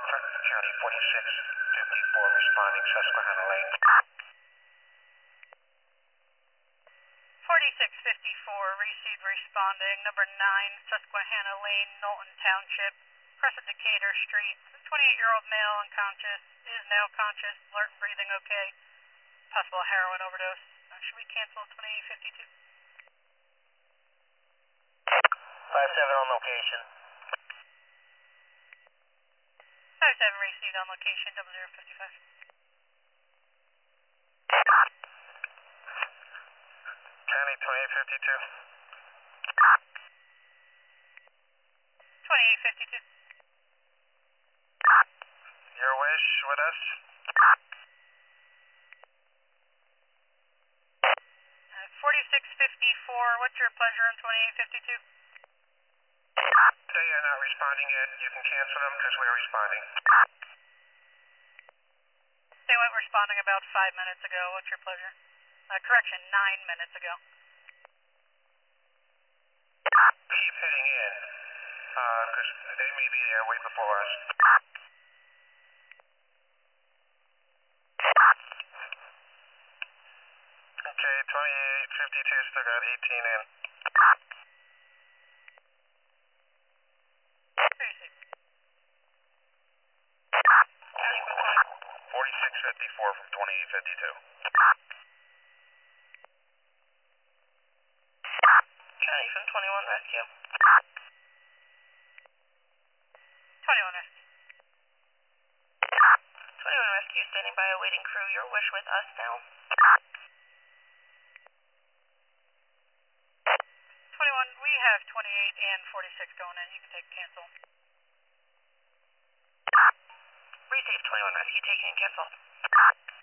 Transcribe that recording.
County 4654 responding, Susquehanna Lane. 4654, received responding, number 9, Susquehanna Lane, Knowlton Township, Crescent Decatur Street. 28-year-old male unconscious, is now conscious, alert and breathing okay. Possible heroin overdose. Should we cancel 2852? 57 on location. 57 received on location, 0055. County 2852. 2852. Your wish with us? 4654, what's your pleasure on 2852? They are not responding yet. You can cancel them because we're responding. They went responding about 5 minutes ago. What's your pleasure? Correction, 9 minutes ago. Keep heading in, because they may be there way before us. Okay, 2852 still got 18 in. Received. 4654 from 2852. County from 21 Rescue. 21 rescue. 21 Rescue standing by awaiting crew. Your wish with us now. 21, we have 28 and 46 going in. You can take cancel. Receive 21 Rescue taking and cancel.